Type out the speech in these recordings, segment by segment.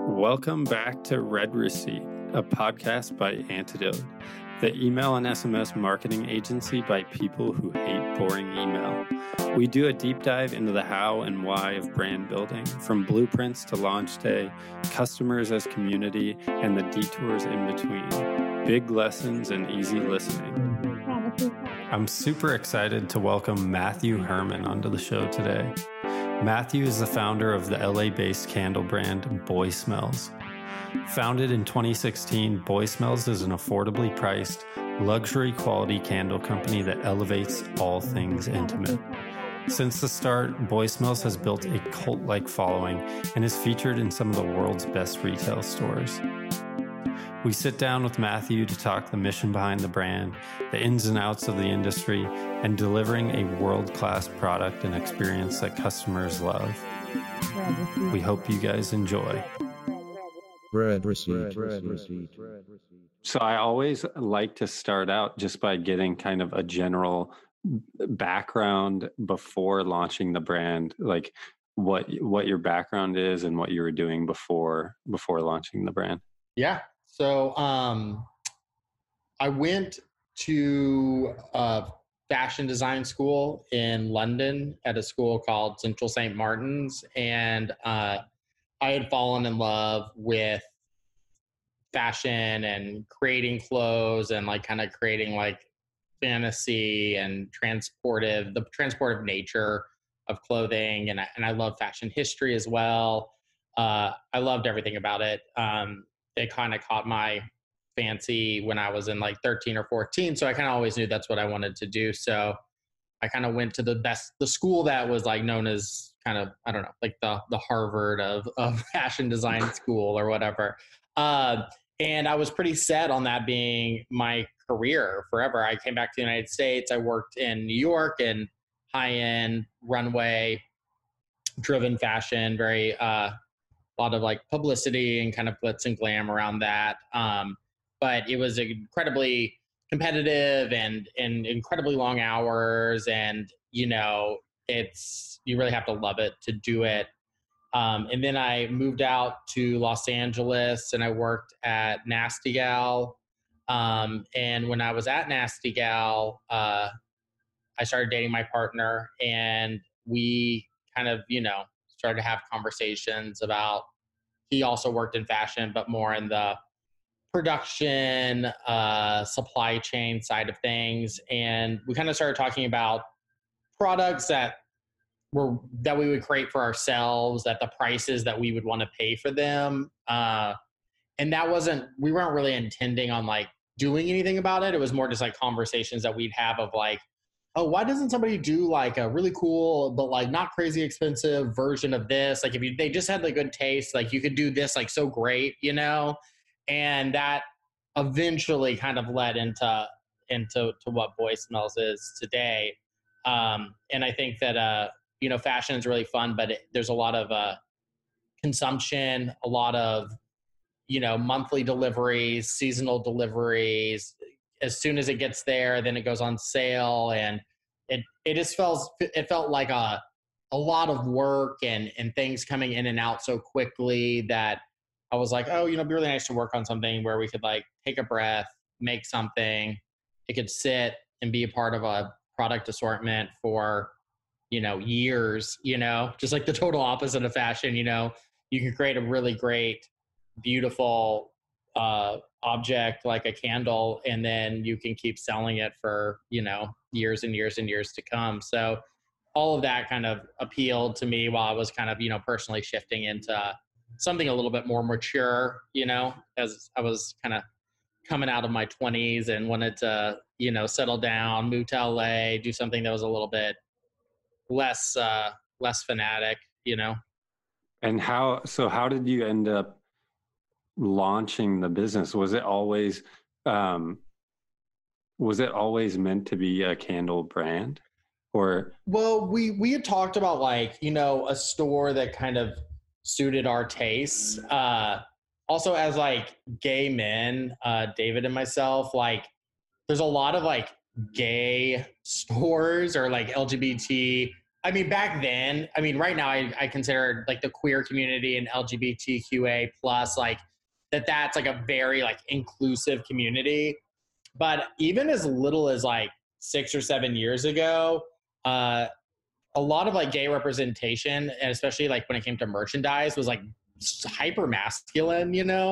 Welcome back to Red Receipt, a podcast by Antidote, the email and SMS marketing agency by people who hate boring email. We do a deep dive into the how and why of brand building, from blueprints to launch day, customers as community, and the detours in between. Big lessons and easy listening. I'm super excited to welcome Matthew Herman onto the show today. Matthew is the founder of the LA-based candle brand Boy Smells. Founded in 2016, Boy Smells is an affordably priced, luxury quality candle company that elevates all things intimate. Since the start, Boy Smells has built a cult-like following and is featured in some of the world's best retail stores. We sit down with Matthew to talk the mission behind the brand, the ins and outs of the industry, and delivering a world-class product and experience that customers love. We hope you guys enjoy. So I always like to start out just by getting kind of a general background before launching the brand, like what your background is and what you were doing before launching the brand. Yeah. So I went to fashion design school in London at a school called Central St. Martin's, and I had fallen in love with fashion and creating clothes and like kind of creating like fantasy and the transportive nature of clothing, and I love fashion history as well. I loved everything about it. It kind of caught my fancy when I was in like 13 or 14. So I kind of always knew that's what I wanted to do. So I kind of went to the school that was like known as kind of, I don't know, like the Harvard of fashion design school or whatever. And I was pretty set on that being my career forever. I came back to the United States. I worked in New York in high-end runway driven fashion, very, a lot of like publicity and kind of glitz and glam around that. But it was incredibly competitive and incredibly long hours. And, you really have to love it to do it. And then I moved out to Los Angeles and I worked at Nasty Gal. And when I was at Nasty Gal, I started dating my partner, and we kind of, started to have conversations about, he also worked in fashion, but more in the production, supply chain side of things. And we kind of started talking about products that we would create for ourselves at the prices that we would want to pay for them. And we weren't really intending on like doing anything about it. It was more just like conversations that we'd have of like, oh, why doesn't somebody do like a really cool, but like not crazy expensive version of this? Like if they just had the good taste, like you could do this like so great, And that eventually kind of led into what Boy Smells is today. And I think that, fashion is really fun, but there's a lot of consumption, a lot of, monthly deliveries, seasonal deliveries. As soon as it gets there, then it goes on sale, and it felt like a lot of work and things coming in and out so quickly that I was like, oh, it'd be really nice to work on something where we could like take a breath, make something. It could sit and be a part of a product assortment for, years, just like the total opposite of fashion. You can create a really great, beautiful object like a candle, and then you can keep selling it for, years and years and years to come. So all of that kind of appealed to me while I was kind of, personally shifting into something a little bit more mature, as I was kind of coming out of my 20s and wanted to, settle down, move to LA, do something that was a little bit less fanatic, And how did you end up launching the business? Was it always meant to be a candle brand? Or well, we had talked about like, a store that kind of suited our tastes. Also as like gay men, David and myself, like there's a lot of like gay stores or like LGBT I mean, back then, I mean, right now I consider like the queer community and LGBTQA plus like that's like a very like inclusive community. But even as little as like 6 or 7 years ago, uh, a lot of like gay representation, and especially like when it came to merchandise, was like hyper masculine,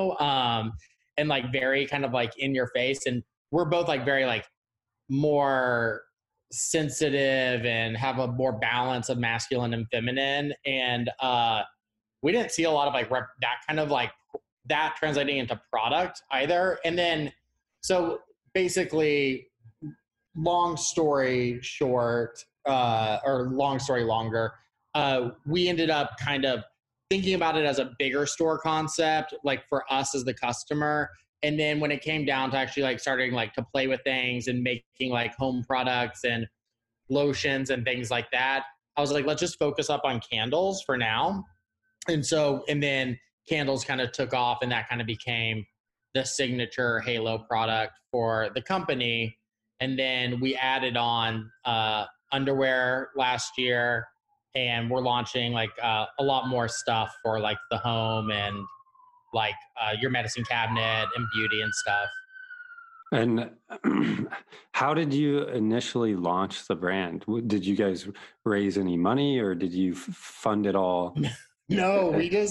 and like very kind of like in your face. And we're both like very like more sensitive and have a more balance of masculine and feminine. And we didn't see a lot of like that kind of like that translating into product either. And then, so basically, long story short, or long story longer, we ended up kind of thinking about it as a bigger store concept, like for us as the customer. And then when it came down to actually like starting like to play with things and making like home products and lotions and things like that, I was like, let's just focus up on candles for now. And then candles kind of took off, and that kind of became the signature Halo product for the company. And then we added on underwear last year, and we're launching like a lot more stuff for like the home and like your medicine cabinet and beauty and stuff. And how did you initially launch the brand? Did you guys raise any money, or did you fund it all? No,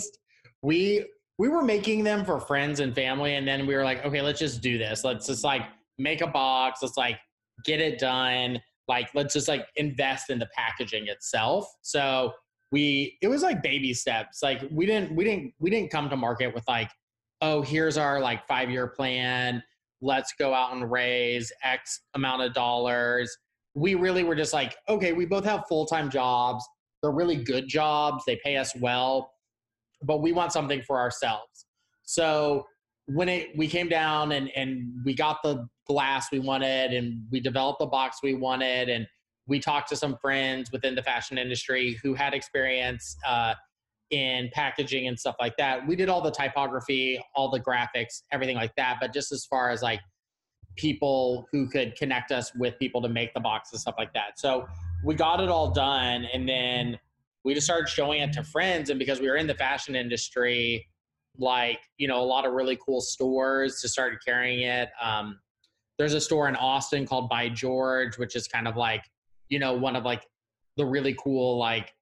we were making them for friends and family, and then we were like, okay, let's just do this. Let's just like make a box. Let's like get it done. Like, let's just like invest in the packaging itself. So it was like baby steps. Like we didn't come to market with like, oh, here's our like 5-year plan. Let's go out and raise X amount of dollars. We really were just like, okay, we both have full-time jobs. They're really good jobs. They pay us well, but we want something for ourselves. So when we came down and we got the glass we wanted, and we developed the box we wanted, and we talked to some friends within the fashion industry who had experience in packaging and stuff like that. We did all the typography, all the graphics, everything like that. But just as far as like people who could connect us with people to make the box and stuff like that. So we got it all done, and then we just started showing it to friends. And because we were in the fashion industry, like, a lot of really cool stores just started carrying it. There's a store in Austin called By George, which is kind of like, one of like the really cool, like,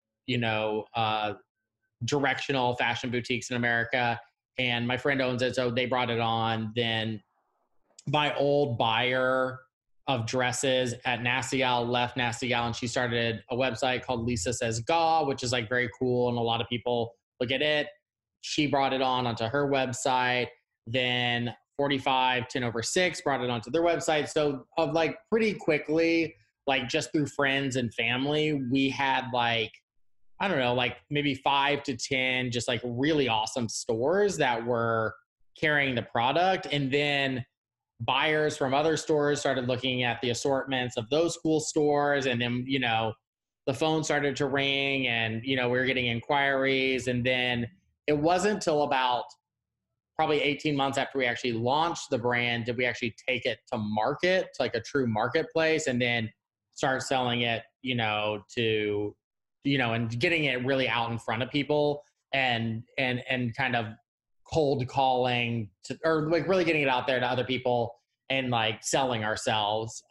directional fashion boutiques in America. And my friend owns it, so they brought it on. Then my old buyer of dresses at Nasty Gal left Nasty Gal, and she started a website called Lisa Says Gaw, which is like very cool, and a lot of people look at it. She brought it onto her website. Then 45 10 over 6 brought it onto their website. So of like pretty quickly, like just through friends and family, we had like, I don't know, like maybe 5 to 10 just like really awesome stores that were carrying the product. And then buyers from other stores started looking at the assortments of those cool stores. And then, the phone started to ring, and, we were getting inquiries. And then it wasn't until about probably 18 months after we actually launched the brand did we actually take it to market, to like a true marketplace, and then start selling it, to, and getting it really out in front of people, and kind of cold calling or like really getting it out there to other people and like selling ourselves.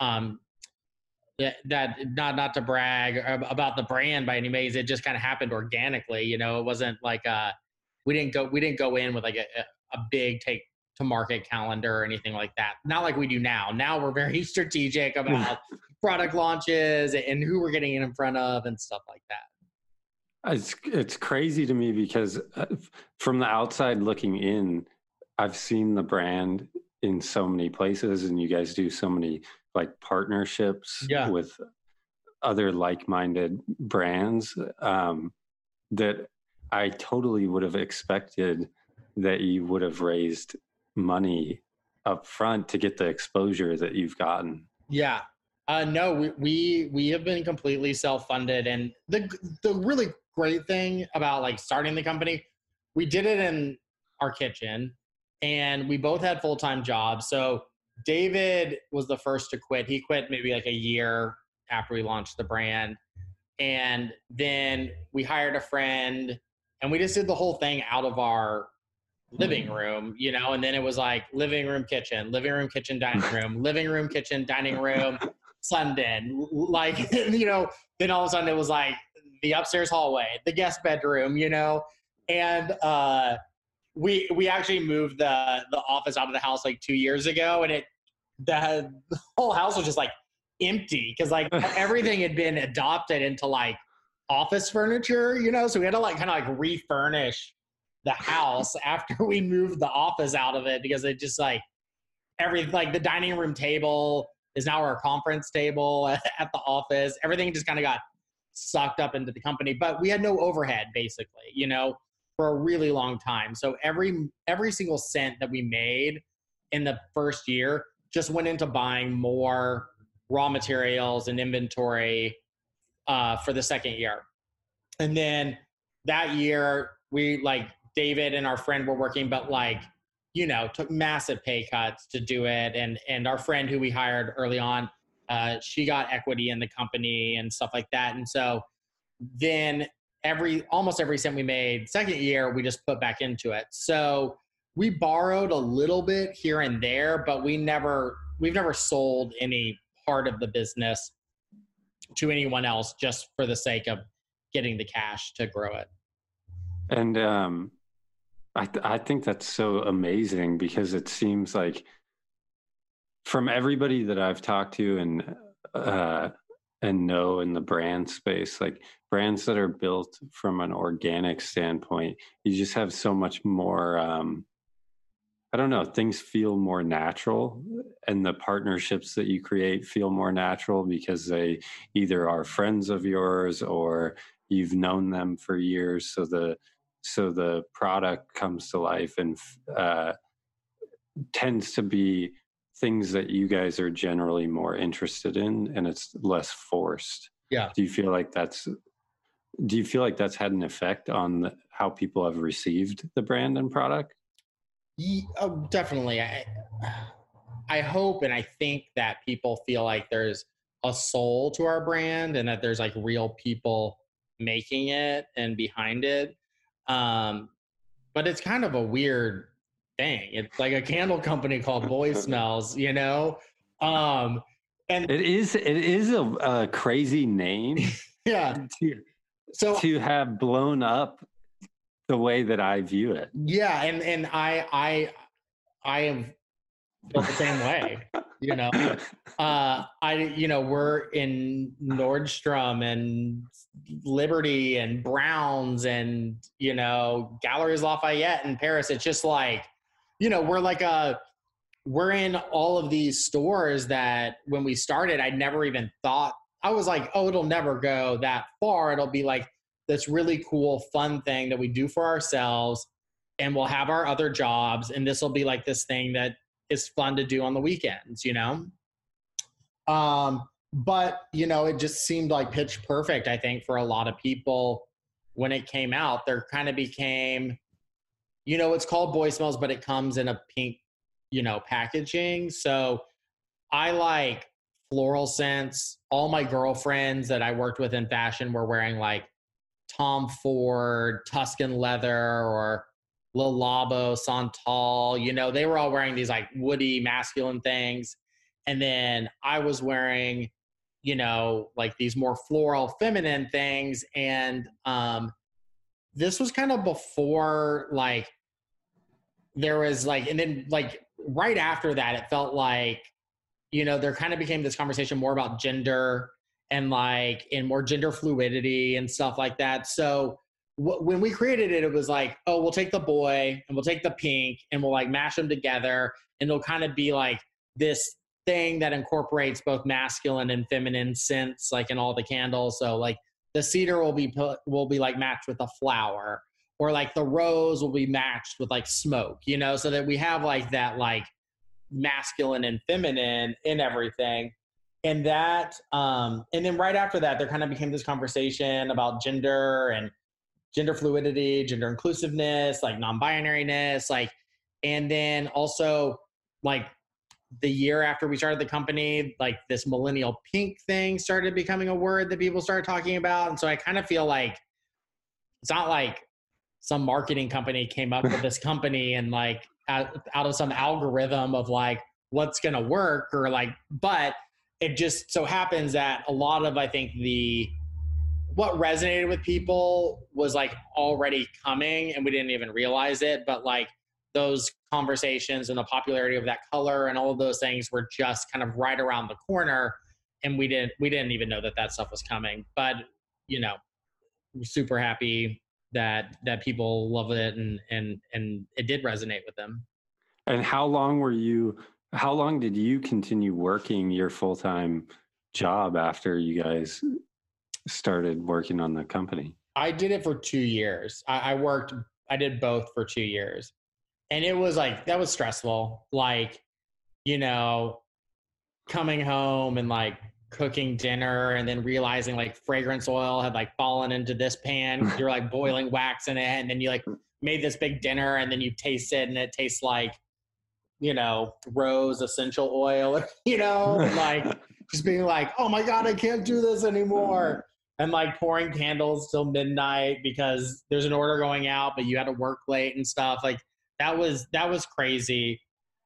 That not to brag about the brand by any means. It just kind of happened organically. It wasn't like we didn't go in with like a big take to market calendar or anything like that. Not like we do now. Now we're very strategic about product launches and who we're getting in front of and stuff like that. It's crazy to me because from the outside looking in, I've seen the brand in so many places, and you guys do so many like partnerships with other like-minded brands that I totally would have expected that you would have raised money up front to get the exposure that you've gotten. Yeah. No, we have been completely self-funded, and the really great thing about like starting the company, we did it in our kitchen, and we both had full-time jobs. So David was the first to quit. He quit maybe like a year after we launched the brand. And then we hired a friend and we just did the whole thing out of our living room, you know, and then it was like living room, kitchen, dining room, living room, kitchen, dining room, Sunday, like, you know, then all of a sudden it was like the upstairs hallway, the guest bedroom, you know, and we actually moved the office out of the house like 2 years ago, and the whole house was just like empty because like everything had been adopted into like office furniture, you know, so we had to like kind of like refurnish the house after we moved the office out of it because it just like like the dining room table is now our conference table at the office. Everything just kind of got sucked up into the company, but we had no overhead basically, you know, for a really long time. So every single cent that we made in the first year just went into buying more raw materials and inventory for the second year. And then that year we like David and our friend were working, but like, you know, took massive pay cuts to do it. And our friend who we hired early on, she got equity in the company and stuff like that. And so then almost every cent we made second year, we just put back into it. So we borrowed a little bit here and there, but we've never sold any part of the business to anyone else just for the sake of getting the cash to grow it. And I think that's so amazing because it seems like from everybody that I've talked to and know in the brand space, like brands that are built from an organic standpoint, you just have so much more, I don't know, things feel more natural, and the partnerships that you create feel more natural because they either are friends of yours or you've known them for years. So the product comes to life and tends to be things that you guys are generally more interested in, and it's less forced. Yeah. Do you feel like that's had an effect on how people have received the brand and product? Definitely. I hope and I think that people feel like there's a soul to our brand and that there's like real people making it and behind it. But it's kind of a weird thing. It's like a candle company called Boy Smells, you know? And it is a crazy name. Yeah. To have blown up the way that I view it. Yeah. And I am felt the same way, you know. We're in Nordstrom and Liberty and Browns and, you know, Galeries Lafayette in Paris. It's just like, you know, we're in all of these stores that when we started, I never even thought. I was like, oh, it'll never go that far. It'll be like this really cool, fun thing that we do for ourselves, and we'll have our other jobs, and this will be like this thing that is fun to do on the weekends, you know? But, you know, it just seemed like pitch perfect, I think, for a lot of people when it came out. There kind of became, you know, it's called Boy Smells, but it comes in a pink, you know, packaging. So I like floral scents. All my girlfriends that I worked with in fashion were wearing like Tom Ford, Tuscan leather, or Le Labo, Santal, you know, they were all wearing these like woody masculine things. And then I was wearing, you know, like these more floral feminine things. And this was kind of before like there was like, and then like right after that, it felt like, you know, there kind of became this conversation more about gender and like in more gender fluidity and stuff like that. So when we created it, it was like, oh, we'll take the boy and we'll take the pink and we'll like mash them together, and it'll kind of be like this thing that incorporates both masculine and feminine scents, like in all the candles. So like the cedar will be like matched with a flower, or like the rose will be matched with like smoke, you know, so that we have like that like masculine and feminine in everything. And that, and then right after that, there kind of became this conversation about gender and gender fluidity, gender inclusiveness, like non-binariness, like, and then also like the year after we started the company, like this millennial pink thing started becoming a word that people started talking about. And so I kind of feel like it's not like some marketing company came up with this company and like out of some algorithm of like what's going to work or like, but it just so happens that a lot of, I think what resonated with people was like already coming and we didn't even realize it. But like those conversations and the popularity of that color and all of those things were just kind of right around the corner. And we didn't even know that stuff was coming, but you know, we're super happy that people love it and it did resonate with them. And how long did you continue working your full-time job after you guys started working on the company? I did it for 2 years. I did both for 2 years. And it was like, that was stressful. Like, you know, coming home and like cooking dinner and then realizing like fragrance oil had like fallen into this pan. You're like boiling wax in it. And then you like made this big dinner and then you taste it and it tastes like, you know, rose essential oil, you know, and like just being like, oh my God, I can't do this anymore. And like pouring candles till midnight because there's an order going out, but you had to work late and stuff. Like that was crazy.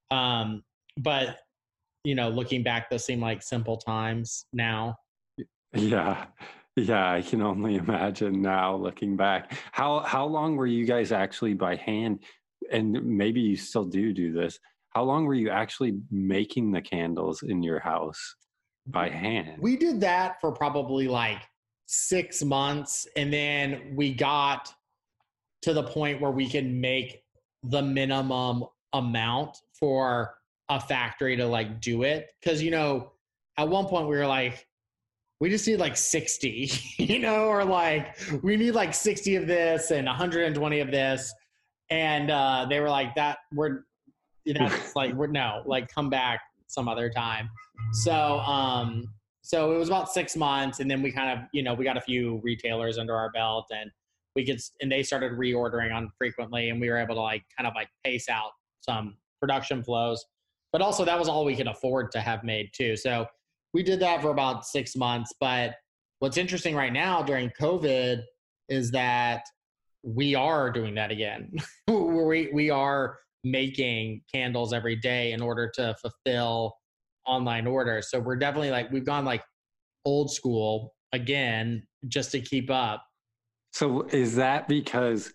But you know, looking back, those seem like simple times now. Yeah. Yeah, I can only imagine now looking back. How long were you guys actually by hand, and maybe you still do this, how long were you actually making the candles in your house by hand? We did that for probably like 6 months. And then we got to the point where we could make the minimum amount for a factory to like do it. Cause you know, at one point we were like, we just need like 60, you know, or like we need like 60 of this and 120 of this. And they were like that's like, no, like come back some other time. So it was about 6 months and then we kind of, you know, we got a few retailers under our belt and they started reordering on frequently and we were able to like kind of like pace out some production flows. But also that was all we could afford to have made too. So we did that for about 6 months. But what's interesting right now during COVID is that we are doing that again. we are making candles every day in order to fulfill online orders. So we're definitely like, we've gone like old school again, just to keep up. So is that because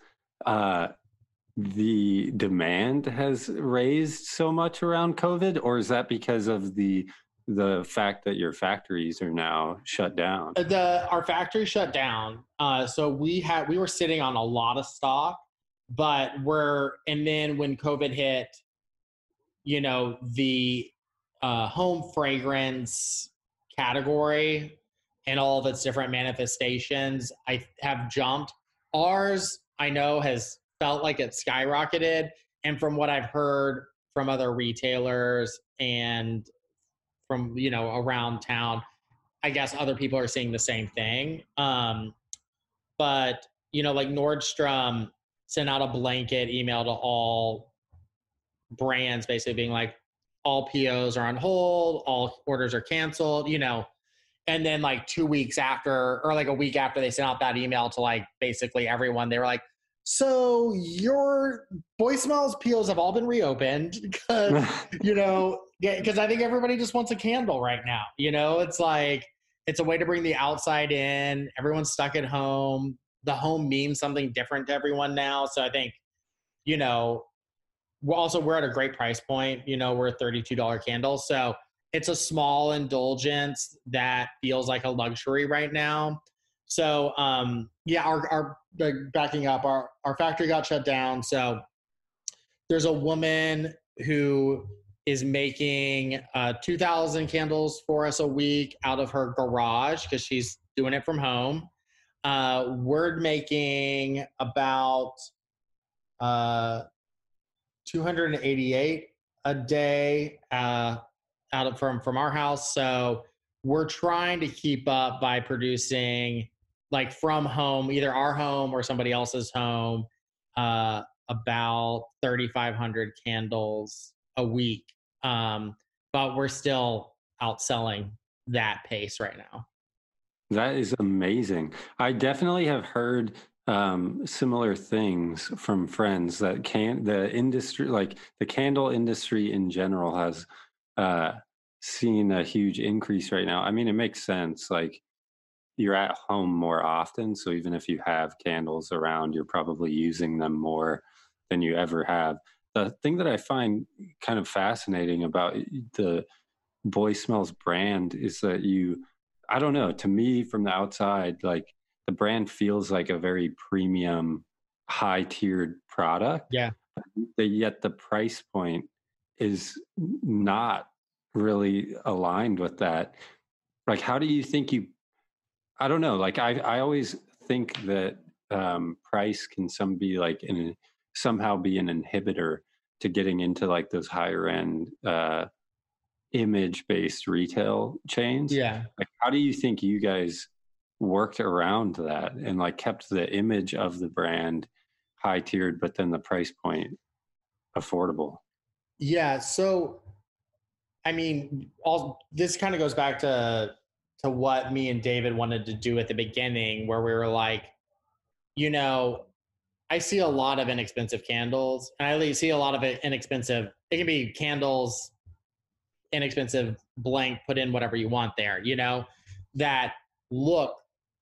the demand has raised so much around COVID, or is that because of the fact that your factories are now shut down? Our factory shut down. So we were sitting on a lot of stock, but and then when COVID hit, you know, the home fragrance category and all of its different manifestations, I have jumped. Ours, I know, has felt like it skyrocketed. And from what I've heard from other retailers and from, you know, around town, I guess other people are seeing the same thing. But, you know, like Nordstrom sent out a blanket email to all brands basically being like, all POs are on hold, all orders are canceled, you know. And then like 2 weeks after, or like a week after they sent out that email to like basically everyone, they were like, so your voicemails POs have all been reopened because, you know, because I think everybody just wants a candle right now. You know, it's like, it's a way to bring the outside in. Everyone's stuck at home. The home means something different to everyone now. So I think, you know, we're at a great price point. You know, we're $32 candles. So it's a small indulgence that feels like a luxury right now. So, yeah, backing up, our factory got shut down. So there's a woman who is making 2,000 candles for us a week out of her garage because she's doing it from home. We're making about 288 a day from our house. So we're trying to keep up by producing like from home, either our home or somebody else's home, about 3,500 candles a week. but we're still outselling that pace right now. That is amazing. I definitely have heard similar things from friends that the industry, like the candle industry in general, has seen a huge increase right now. I mean, it makes sense. Like, you're at home more often, so even if you have candles around, you're probably using them more than you ever have. The thing that I find kind of fascinating about the Boy Smells brand is that I don't know, to me from the outside, like the brand feels like a very premium, high tiered product. Yeah. Yet the price point is not really aligned with that. Like, how do you think I don't know. Like, I always think that price can somehow be an inhibitor to getting into like those higher end image based retail chains. Yeah. Like, how do you think you guys worked around that and like kept the image of the brand high tiered, but then the price point affordable? Yeah. So, I mean, this kind of goes back to what me and David wanted to do at the beginning, where we were like, you know, I see a lot of inexpensive candles, and I see a lot of inexpensive. It can be candles, inexpensive blank, put in whatever you want there, that look,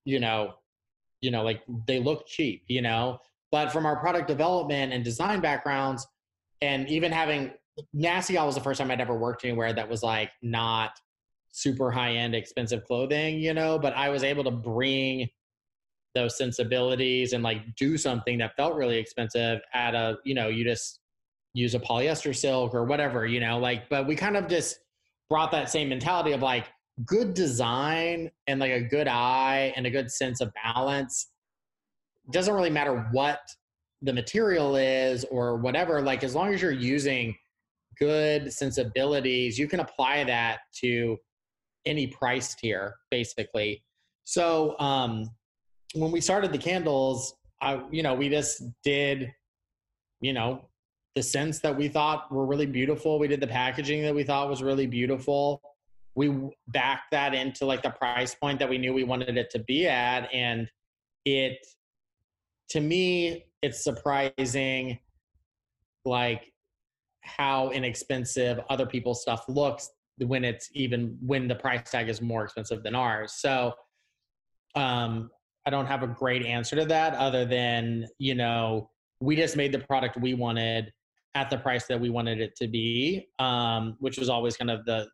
like they look cheap, but from our product development and design backgrounds, and even having Nasty Gal was the first time I'd ever worked anywhere that was like not super high end expensive clothing, but I was able to bring those sensibilities and like do something that felt really expensive at you just use a polyester silk or whatever, but we kind of just brought that same mentality of like good design and like a good eye and a good sense of balance. Doesn't really matter what the material is or whatever, like as long as you're using good sensibilities, you can apply that to any price tier basically. So when we started the candles, we just did, the scents that we thought were really beautiful. We did the packaging that we thought was really beautiful. We backed that into like the price point that we knew we wanted it to be at. And to me, it's surprising, like how inexpensive other people's stuff looks when the price tag is more expensive than ours. So, I don't have a great answer to that other than, we just made the product we wanted at the price that we wanted it to be, which was always the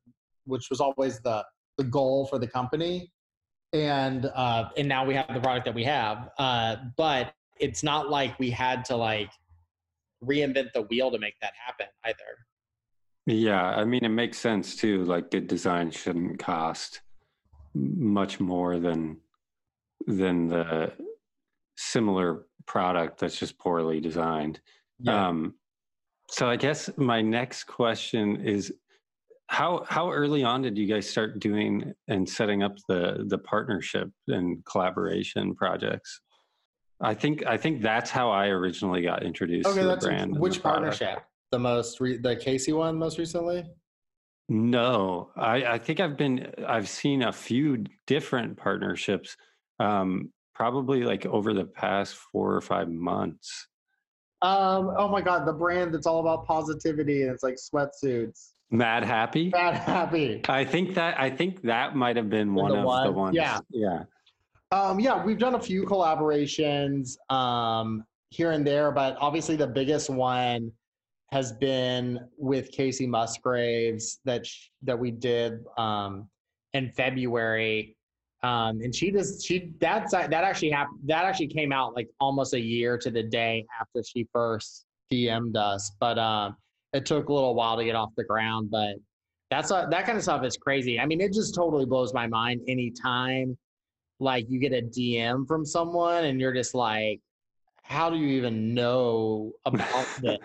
goal for the company. And now we have the product that we have. But it's not like we had to like reinvent the wheel to make that happen either. Yeah. I mean, it makes sense too. Like, good design shouldn't cost much more than the similar product that's just poorly designed. Yeah. So I guess my next question is, how early on did you guys start doing and setting up the partnership and collaboration projects? I think that's how I originally got introduced to the brand. Which partnership? The Casey one most recently? No, I think I've seen a few different partnerships, probably like over the past 4 or 5 months. Oh my God, the brand that's all about positivity and it's like sweatsuits. Mad Happy. I think that might have been one of the ones. Yeah. Yeah. We've done a few collaborations here and there, but obviously the biggest one has been with Casey Musgraves that we did in February. And that actually came out like almost a year to the day after she first DM'd us, but it took a little while to get off the ground. But that kind of stuff is crazy. I mean, it just totally blows my mind anytime like you get a DM from someone and you're just like, how do you even know about this?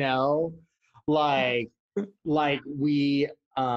Like we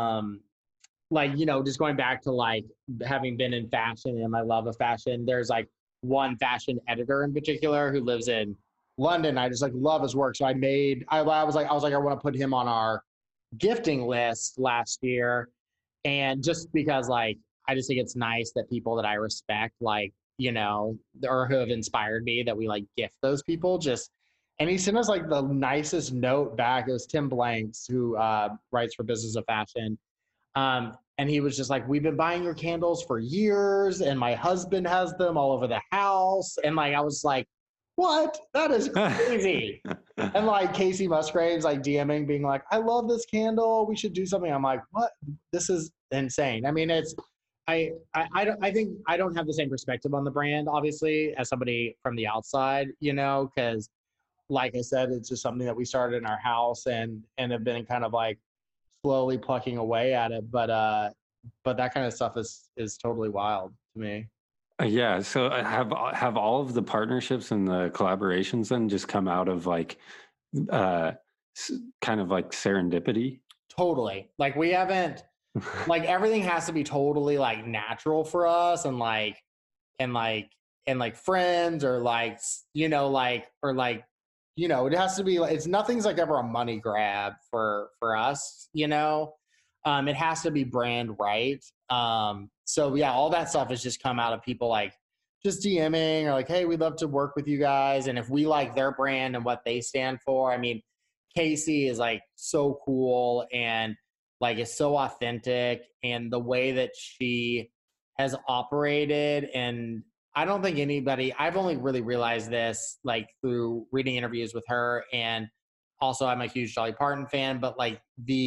just going back to like having been in fashion and my love of fashion, there's like one fashion editor in particular who lives in London. I just like love his work. So I was like, I want to put him on our gifting list last year. And just because like, I just think it's nice that people that I respect, like, you know, or who have inspired me, that we like gift those people just, and he sent us like the nicest note back. It was Tim Blanks, who writes for Business of Fashion. And he was just like, we've been buying your candles for years, and my husband has them all over the house. And like, I was like, what? That is crazy. And like Casey Musgraves, like DMing, being like, I love this candle. We should do something. I'm like, what? This is insane. I mean, it's, I think I don't have the same perspective on the brand, obviously, as somebody from the outside, you know, because like I said, it's just something that we started in our house and have been kind of like slowly plucking away at it. But that kind of stuff is totally wild to me. Yeah. So have all of the partnerships and the collaborations then just come out of like kind of like serendipity? Totally. Like we haven't, like everything has to be totally like natural for us, and like friends, or like, you know, like, or like, you know, it has to be like, it's nothing's like ever a money grab for us, you know. It has to be brand right. So yeah, all that stuff has just come out of people like just DMing or like, hey, we'd love to work with you guys, and if we like their brand and what they stand for. I mean, Casey is like so cool, and like is so authentic, and the way that she has operated. And I don't think anybody, I've only really realized this like through reading interviews with her, and also I'm a huge Dolly Parton fan, but like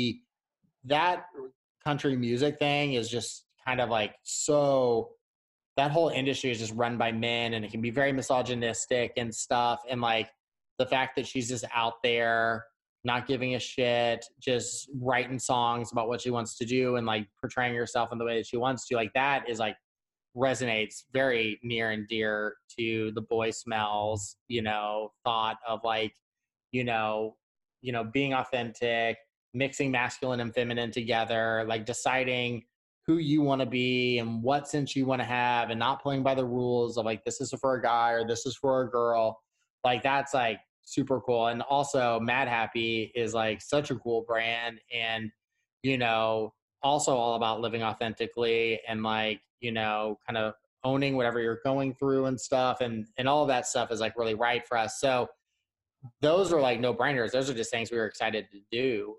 that country music thing is just kind of like, so that whole industry is just run by men, and it can be very misogynistic and stuff. And like the fact that she's just out there not giving a shit, just writing songs about what she wants to do and like portraying herself in the way that she wants to, like that is like resonates very near and dear to the Boy Smells, you know, thought of like, you know, being authentic, mixing masculine and feminine together, like deciding who you want to be and what sense you want to have, and not playing by the rules of like, this is for a guy or this is for a girl. Like that's like super cool. And also Mad Happy is like such a cool brand, and, you know, also all about living authentically and like, you know, kind of owning whatever you're going through and stuff. And all of that stuff is like really right for us. So those are like no brainers. Those are just things we were excited to do.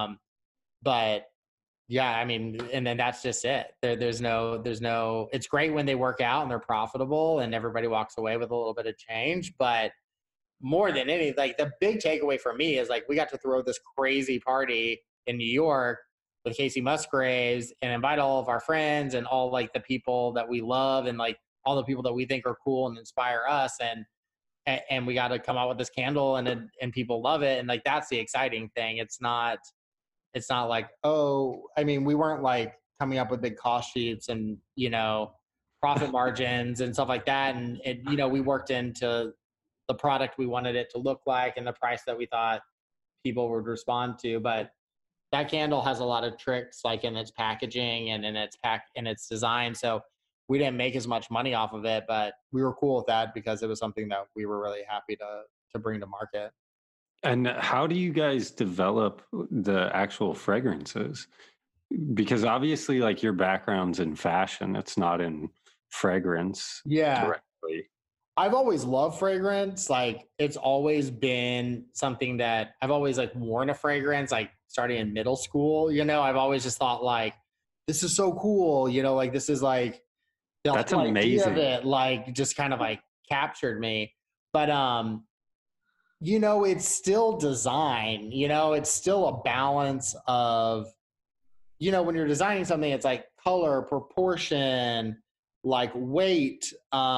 But yeah, I mean, and then that's just it. There's no, it's great when they work out and they're profitable and everybody walks away with a little bit of change. But more than any, like the big takeaway for me is like, we got to throw this crazy party in New York with Casey Musgraves and invite all of our friends and all like the people that we love and like all the people that we think are cool and inspire us. And we got to come out with this candle, and people love it. And like, that's the exciting thing. It's not like, oh, I mean, we weren't like coming up with big cost sheets and, you know, profit margins and stuff like that. And it, you know, we worked into the product we wanted it to look like and the price that we thought people would respond to. But that candle has a lot of tricks, like in its packaging and in its design. So we didn't make as much money off of it, but we were cool with that because it was something that we were really happy to bring to market. And how do you guys develop the actual fragrances? Because obviously, like your background's in fashion, it's not in fragrance. Yeah. Directly. I've always loved fragrance. Like it's always been something that I've always like worn a fragrance, like starting in middle school, you know. I've always just thought like, this is so cool, you know, like this is like the That's whole amazing. idea of it, like just kind of like captured me. But you know, it's still design, you know, it's still a balance of, you know, when you're designing something, it's like color, proportion, like weight,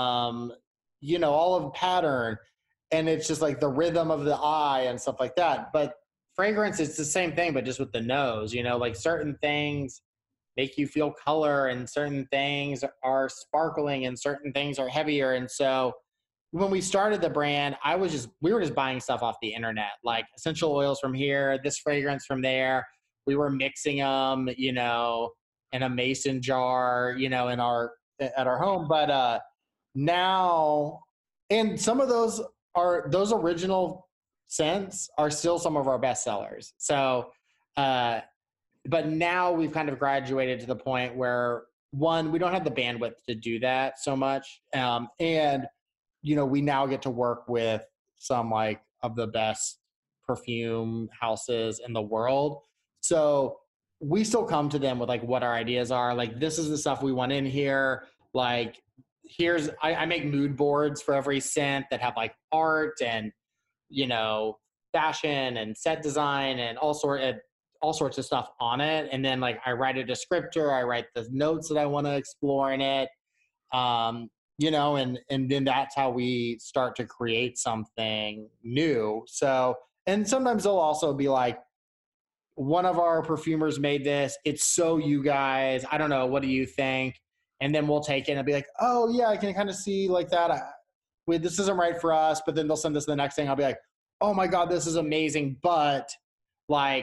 you know, all of the pattern. And it's just like the rhythm of the eye and stuff like that. But fragrance, it's the same thing, but just with the nose, you know, like certain things make you feel color and certain things are sparkling and certain things are heavier. And so when we started the brand, we were just buying stuff off the internet, like essential oils from here, this fragrance from there. We were mixing them, you know, in a mason jar, you know, at our home. But now, and some of those original scents are still some of our best sellers. So But now we've kind of graduated to the point where, one, we don't have the bandwidth to do that so much. And, we now get to work with some like of the best perfume houses in the world. So we still come to them with like what our ideas are. Like, this is the stuff we want in here. Like, I make mood boards for every scent that have like art and, fashion and set design and all sorts of stuff on it. And then like I write a descriptor, I write the notes that I want to explore in it. And then that's how we start to create something new. So, and sometimes they'll also be like, one of our perfumers made this. It's so you guys, I don't know, what do you think? And then we'll take it and be like, oh yeah, I can kind of see like that. Wait, this isn't right for us. But then they'll send us the next thing. I'll be like, oh my God, this is amazing. But like,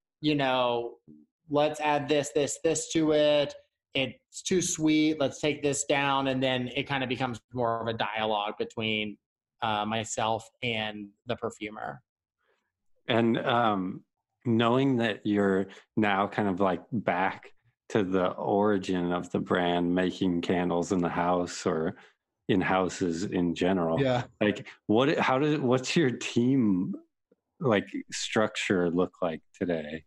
let's add this to it. It's too sweet. Let's take this down. And then it kind of becomes more of a dialogue between myself and the perfumer. And knowing that you're now kind of like back to the origin of the brand, making candles in the house or in houses in general. Yeah. Like what's your team like structure look like today?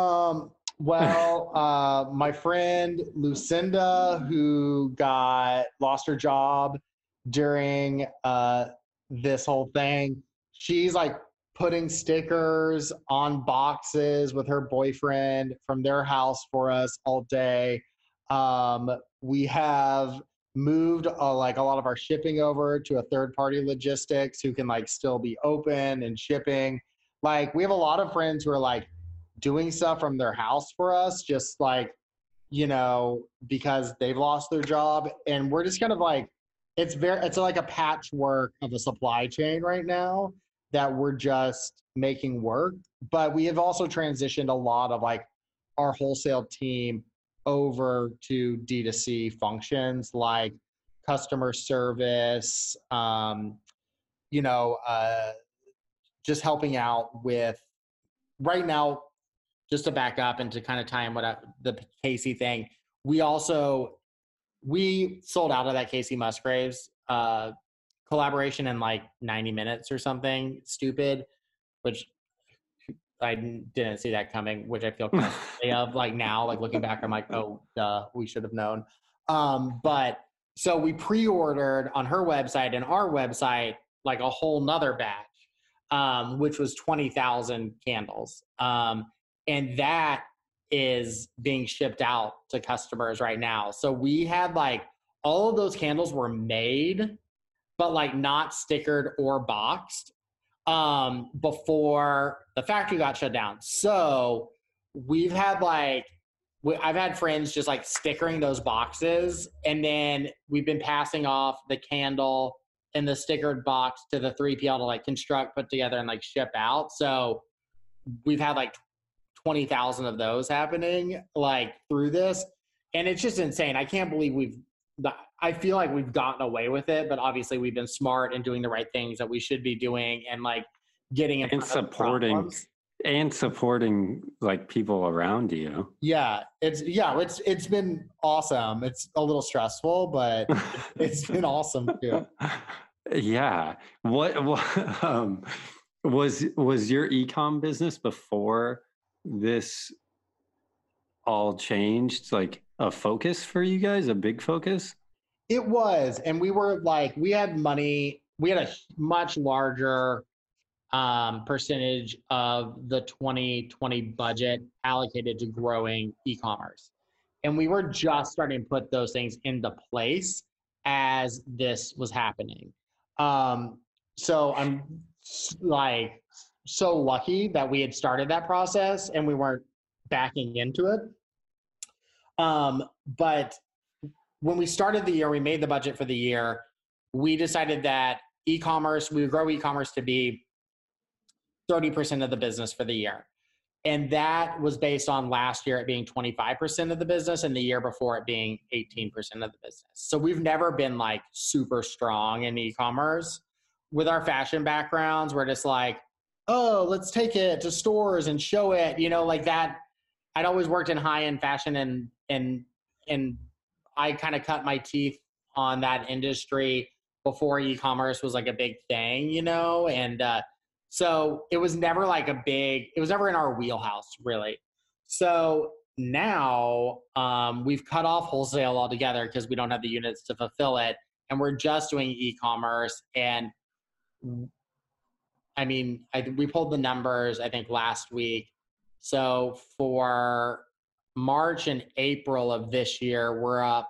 Well, my friend Lucinda, who lost her job during this whole thing, she's like putting stickers on boxes with her boyfriend from their house for us all day. We have moved like a lot of our shipping over to a third-party logistics who can like still be open and shipping. Like, we have a lot of friends who are like doing stuff from their house for us, just like, because they've lost their job. And we're just kind of like, it's like a patchwork of a supply chain right now that we're just making work. But we have also transitioned a lot of like our wholesale team over to D2C functions like customer service, just helping out with right now. Just to back up and to kind of tie in the Casey thing, we sold out of that Casey Musgraves collaboration in like 90 minutes or something stupid, which I didn't see that coming, which I feel kind of like now, like looking back, I'm like, oh, duh, we should have known. But so we pre-ordered on her website and our website, like a whole nother batch, which was 20,000 candles. And that is being shipped out to customers right now. So we had like all of those candles were made, but like not stickered or boxed before the factory got shut down. So we've had I've had friends just like stickering those boxes, and then we've been passing off the candle in the stickered box to the 3PL to like construct, put together, and like ship out. So we've had like 20,000 of those happening like through this. And it's just insane. I can't believe I feel like we've gotten away with it, but obviously we've been smart and doing the right things that we should be doing and like getting in and supporting like people around you. Yeah. It's been awesome. It's a little stressful, but it's been awesome too. Yeah. What was your e-com business before this all changed like a focus for you guys, a big focus? It was. And we were like, we had money, we had a much larger percentage of the 2020 budget allocated to growing e-commerce. And we were just starting to put those things into place as this was happening. So I'm like so lucky that we had started that process and we weren't backing into it. But when we started the year, we made the budget for the year. We decided that we would grow e-commerce to be 30% of the business for the year. And that was based on last year it being 25% of the business and the year before it being 18% of the business. So we've never been like super strong in e-commerce. With our fashion backgrounds, we're just like, oh, let's take it to stores and show it, like that. I'd always worked in high-end fashion, and I kind of cut my teeth on that industry before e-commerce was like a big thing, and so it was never it was never in our wheelhouse, really. So now we've cut off wholesale altogether because we don't have the units to fulfill it, and we're just doing e-commerce. And I mean, we pulled the numbers, I think, last week. So for March and April of this year, we're up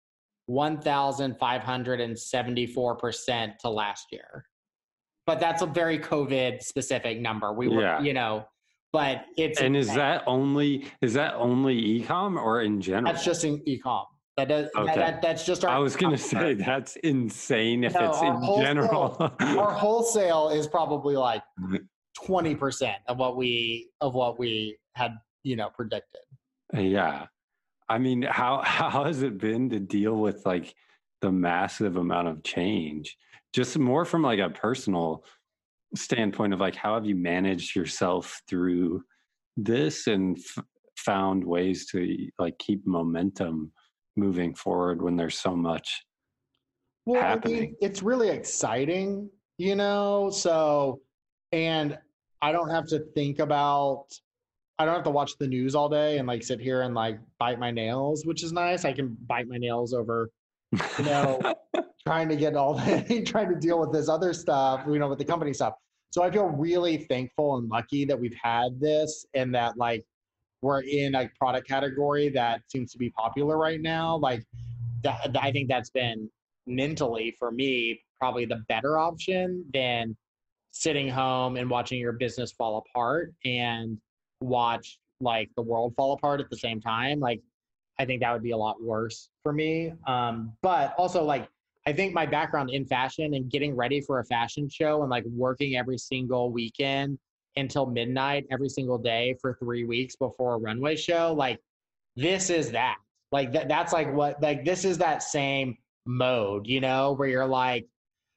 1,574% to last year. But that's a very COVID specific number. We were, but it's. And is that only e-com or in general? That's just in e-com. That's just our. I was going to say that's insane if it's in general. Our wholesale is probably like 20% of what we had, predicted. Yeah. I mean, how has it been to deal with like the massive amount of change? Just more from like a personal standpoint of like, how have you managed yourself through this and found ways to like keep momentum moving forward when there's so much happening? I mean, it's really exciting, so, and I don't have to watch the news all day and like sit here and like bite my nails, which is nice. I can bite my nails over, trying to deal with this other stuff, with the company stuff. So I feel really thankful and lucky that we've had this and that like we're in a product category that seems to be popular right now. Like that, I think that's been mentally for me probably the better option than sitting home and watching your business fall apart and watch like the world fall apart at the same time. Like I think that would be a lot worse for me. But also like I think my background in fashion and getting ready for a fashion show and like working every single weekend until midnight every single day for 3 weeks before a runway show, like this is that. Like that's like what, like this is that same mode, where you're like,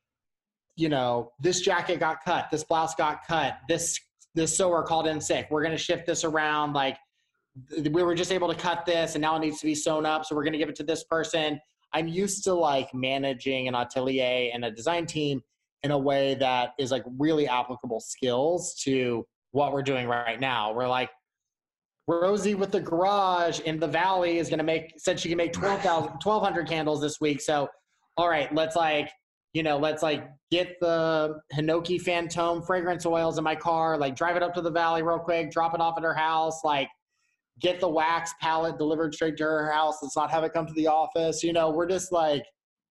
this jacket got cut, this blouse got cut, this sewer called in sick, we're going to shift this around, like we were just able to cut this and now it needs to be sewn up, so we're going to give it to this person. I'm used to like managing an atelier and a design team in a way that is like really applicable skills to what we're doing right now. We're like, Rosie with the garage in the Valley said she can make 1,200 candles this week. So, all right, let's get the Hinoki Fantôme fragrance oils in my car, like drive it up to the Valley real quick, drop it off at her house, like get the wax palette delivered straight to her house. Let's not have it come to the office. We're just like,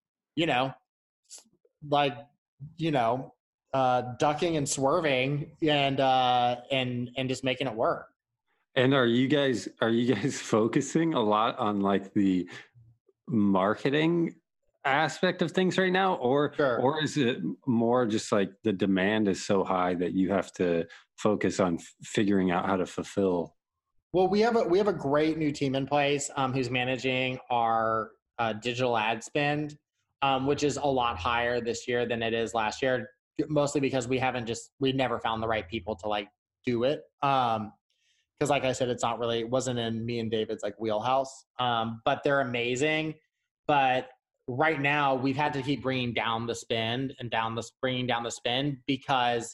ducking and swerving and just making it work. And are you guys focusing a lot on like the marketing aspect of things right now, or is it more just like the demand is so high that you have to focus on figuring out how to fulfill? Well, we have a great new team in place who's managing our digital ad spend, which is a lot higher this year than it is last year, mostly because we never found the right people to like do it. Because like I said, it wasn't in me and David's like wheelhouse, but they're amazing. But right now we've had to keep bringing down the spend because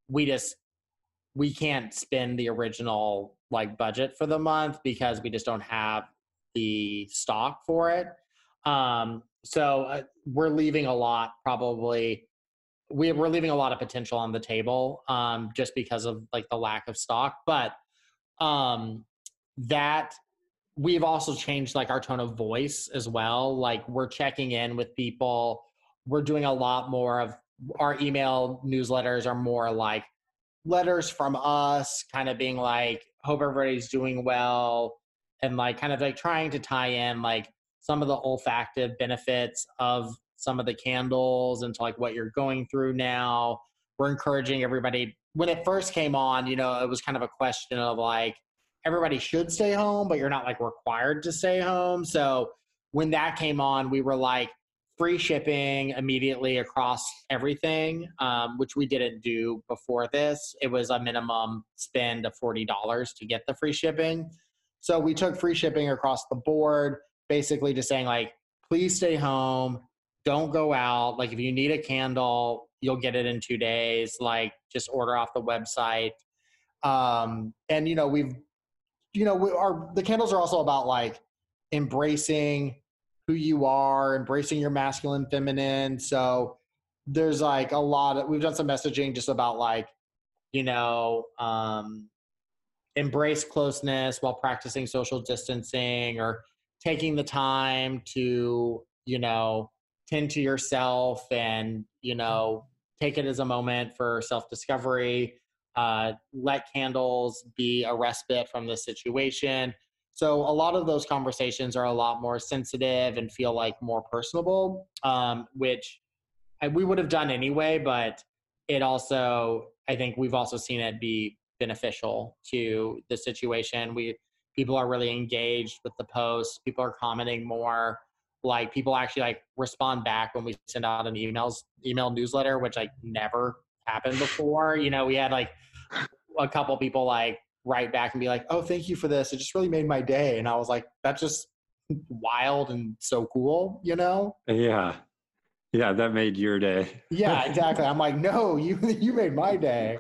we can't spend the original like budget for the month because we just don't have the stock for it. So we're leaving a lot we're leaving a lot of potential on the table just because of like the lack of stock. But that we've also changed like our tone of voice as well. Like we're checking in with people. We're doing a lot more of our email newsletters are more like letters from us, kind of being like, hope everybody's doing well. And like kind of like trying to tie in like some of the olfactive benefits of some of the candles into like what you're going through now. We're encouraging everybody. When it first came on, it was kind of a question of like, everybody should stay home, but you're not like required to stay home. So when that came on, we were like free shipping immediately across everything, which we didn't do before this. It was a minimum spend of $40 to get the free shipping. So we took free shipping across the board, basically just saying like, please stay home, don't go out. Like if you need a candle, you'll get it in 2 days. Like just order off the website. And the candles are also about like embracing who you are, embracing your masculine, feminine. So there's like we've done some messaging just about like, embrace closeness while practicing social distancing, or taking the time to, tend to yourself and, take it as a moment for self-discovery. Let candles be a respite from the situation. So a lot of those conversations are a lot more sensitive and feel like more personable, which we would have done anyway, but it also, I think we've also seen it be beneficial to the situation. People are really engaged with the posts. People are commenting more. Like people actually like respond back when we send out an email newsletter, which like never happened before. We had like a couple people like write back and be like, oh, thank you for this. It just really made my day. And I was like, that's just wild and so cool, Yeah. Yeah. That made your day. Yeah, exactly. I'm like, no, you made my day.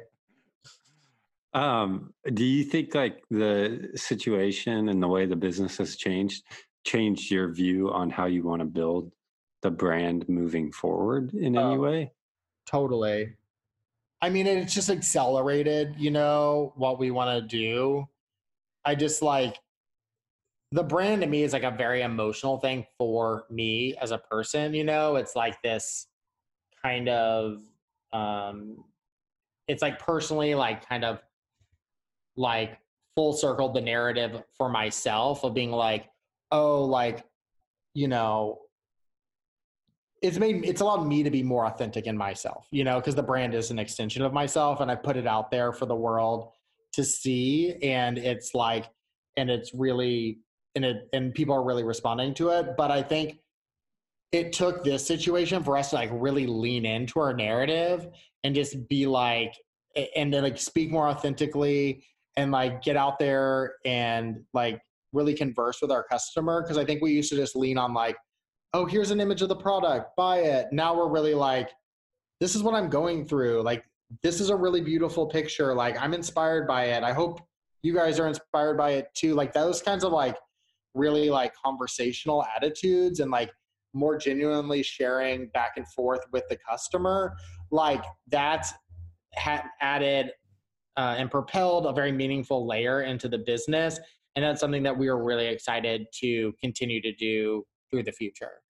Do you think like the situation and the way the business has changed your view on how you want to build the brand moving forward in any way? Totally. I mean, it's just accelerated, what we want to do. I just like the brand to me is like a very emotional thing for me as a person, it's like this kind of, it's like personally, like kind of like full circle the narrative for myself of being like, oh, like, it's allowed me to be more authentic in myself, because the brand is an extension of myself and I put it out there for the world to see. And it's like, and it's really, and people are really responding to it. But I think it took this situation for us to like really lean into our narrative and just be like, and then like speak more authentically and like get out there and like really converse with our customer. Cause I think we used to just lean on like, oh, here's an image of the product, buy it. Now we're really like, this is what I'm going through. Like, this is a really beautiful picture. Like, I'm inspired by it. I hope you guys are inspired by it too. Like those kinds of like really like conversational attitudes and like more genuinely sharing back and forth with the customer. Like that's added and propelled a very meaningful layer into the business. And that's something that we are really excited to continue to do through the future.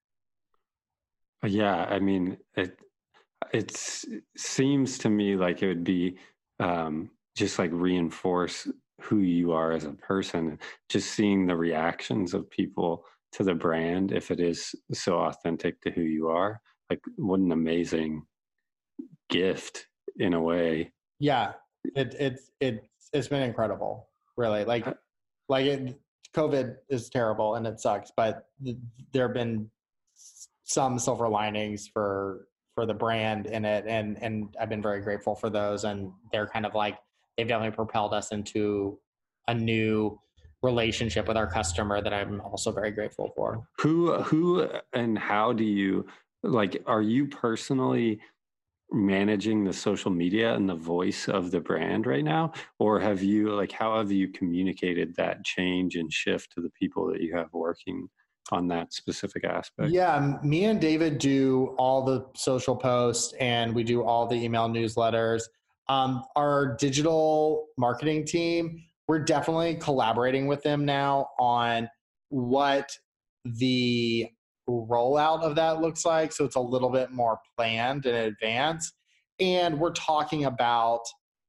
Yeah, I mean, it seems to me like it would be just like reinforce who you are as a person. Just seeing the reactions of people to the brand, if it is so authentic to who you are, like what an amazing gift in a way. Yeah, it's been incredible, really. COVID is terrible and it sucks, but there have been some silver linings for the brand in it, and I've been very grateful for those. And they're kind of like, they've definitely propelled us into a new relationship with our customer that I'm also very grateful for. Who and how do you, like, are you personally managing the social media and the voice of the brand right now? Or have you, like, how have you communicated that change and shift to the people that you have working on that specific aspect? Yeah, me and David do all the social posts and we do all the email newsletters. Our digital marketing team, we're definitely collaborating with them now on what the rollout of that looks like. So it's a little bit more planned in advance. And we're talking about,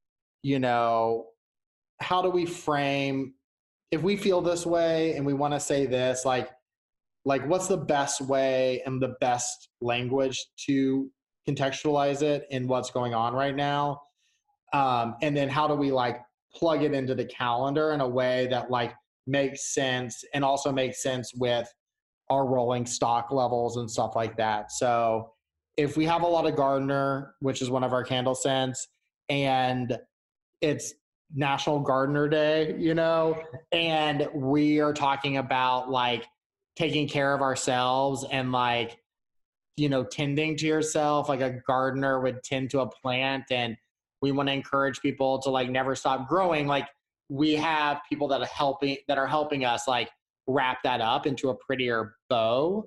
how do we frame, if we feel this way and we want to say this, like what's the best way and the best language to contextualize it in what's going on right now? And then how do we like plug it into the calendar in a way that like makes sense and also makes sense with our rolling stock levels and stuff like that. So if we have a lot of Gardener, which is one of our candle scents, and it's National Gardener Day, and we are talking about like taking care of ourselves and like, tending to yourself, like a gardener would tend to a plant, and we want to encourage people to like never stop growing. Like we have people that are helping us like wrap that up into a prettier bow.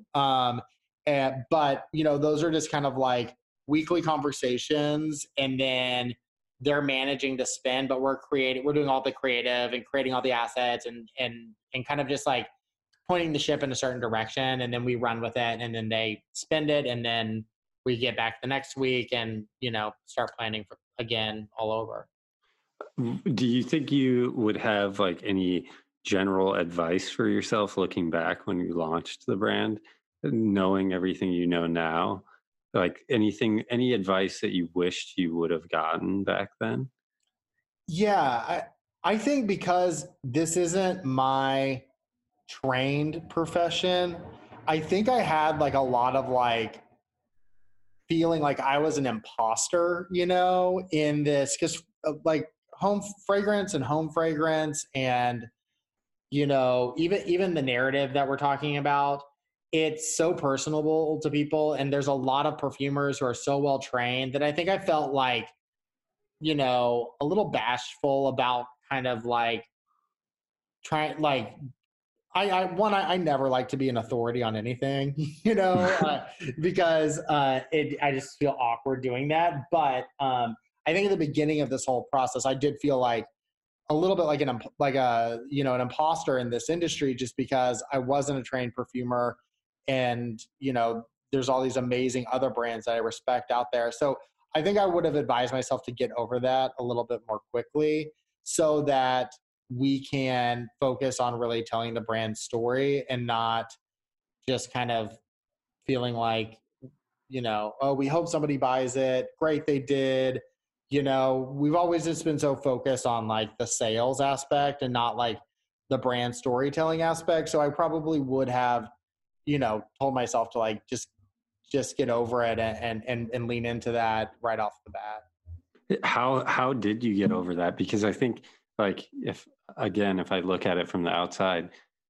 But those are just kind of like weekly conversations, and then they're managing the spend, but we're doing all the creative and creating all the assets and kind of just like pointing the ship in a certain direction, and then we run with it, and then they spend it, and then we get back the next week and start planning for again all over. Do you think you would have like any general advice for yourself looking back when you launched the brand, knowing everything you know now? Like any advice that you wished you would have gotten back then? Yeah, I think because this isn't my trained profession, I think I had like a lot of like feeling like I was an imposter, in this, because like home fragrance and even the narrative that we're talking about, it's so personable to people, and there's a lot of perfumers who are so well trained that I think I felt like a little bashful about kind of like trying like I never like to be an authority on anything, because I just feel awkward doing that. But I think at the beginning of this whole process, I did feel like a little bit like an imposter in this industry, just because I wasn't a trained perfumer, and there's all these amazing other brands that I respect out there. So I think I would have advised myself to get over that a little bit more quickly, so that we can focus on really telling the brand story and not just kind of feeling like, oh, we hope somebody buys it. Great, they did. We've always just been so focused on like the sales aspect and not like the brand storytelling aspect. So I probably would have, told myself to like just get over it and lean into that right off the bat. How did you get over that? Because I think like if I look at it from the outside,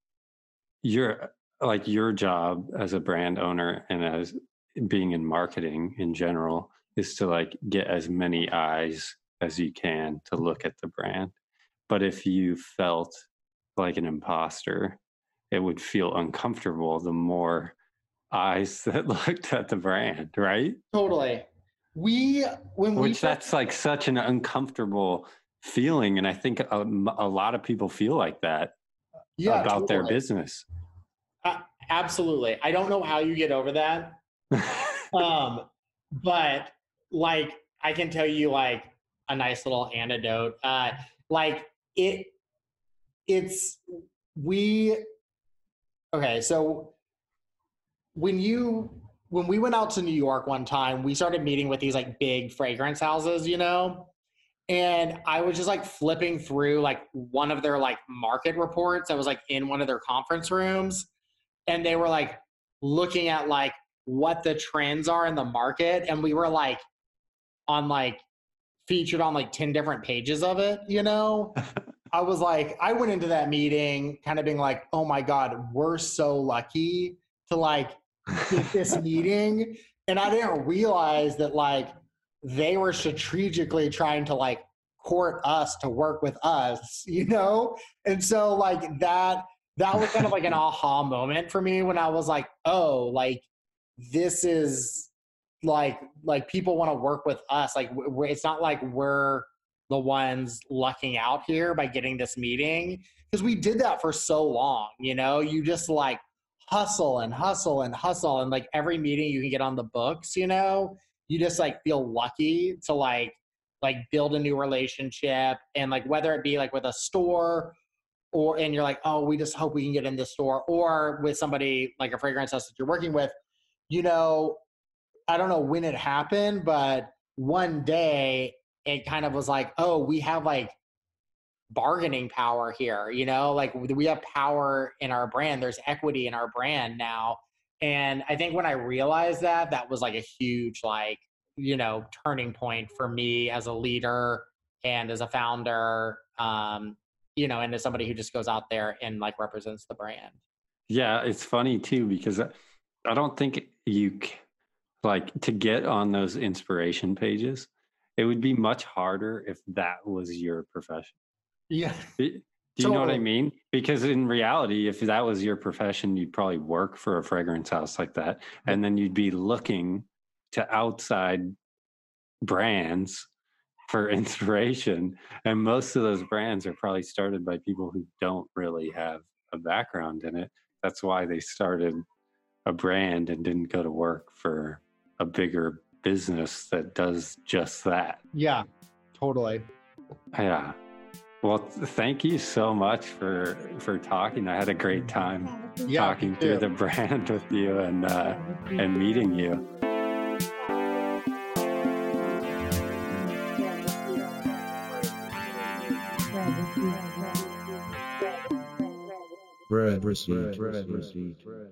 your job as a brand owner and as being in marketing in general is to like get as many eyes as you can to look at the brand. But if you felt like an imposter, it would feel uncomfortable the more eyes that looked at the brand, right? Totally. That's like such an uncomfortable feeling, and I think a lot of people feel like that about their business. Absolutely. I don't know how you get over that. But like I can tell you like a nice little anecdote. So when we went out to New York one time, we started meeting with these like big fragrance houses, and I was just like flipping through like one of their like market reports that was like in one of their conference rooms, and they were like looking at like what the trends are in the market, and we were like featured on like 10 different pages of it. I was like, I went into that meeting kind of being like, oh my God, we're so lucky to like get this meeting. And I didn't realize that like they were strategically trying to like court us to work with us, And so like that was kind of like an aha moment for me when I was like, oh, like this is like people want to work with us. Like it's not like we're the ones lucking out here by getting this meeting, because we did that for so long. You just like hustle and hustle and hustle, and like every meeting you can get on the books, you just like feel lucky to like build a new relationship, and like whether it be like with a store and you're like, oh, we just hope we can get in the store, or with somebody like a fragrance house that you're working with, I don't know when it happened, but one day it kind of was like, oh, we have like bargaining power here, you know, like we have power in our brand. There's equity in our brand now. And I think when I realized that, that was like a huge, like, you know, turning point for me as a leader and as a founder, you know, and as somebody who just goes out there and like represents the brand. Yeah, it's funny too, because I don't think like to get on those inspiration pages, it would be much harder if that was your profession. Yeah. Do you know what I mean? Because in reality, if that was your profession, you'd probably work for a fragrance house like that. And then you'd be looking to outside brands for inspiration. And most of those brands are probably started by people who don't really have a background in it. That's why they started a brand and didn't go to work for a bigger business that does just that. Yeah, totally. Yeah. Well, thank you so much for talking. I had a great time talking through the brand with you and meeting you. Brad Receipt.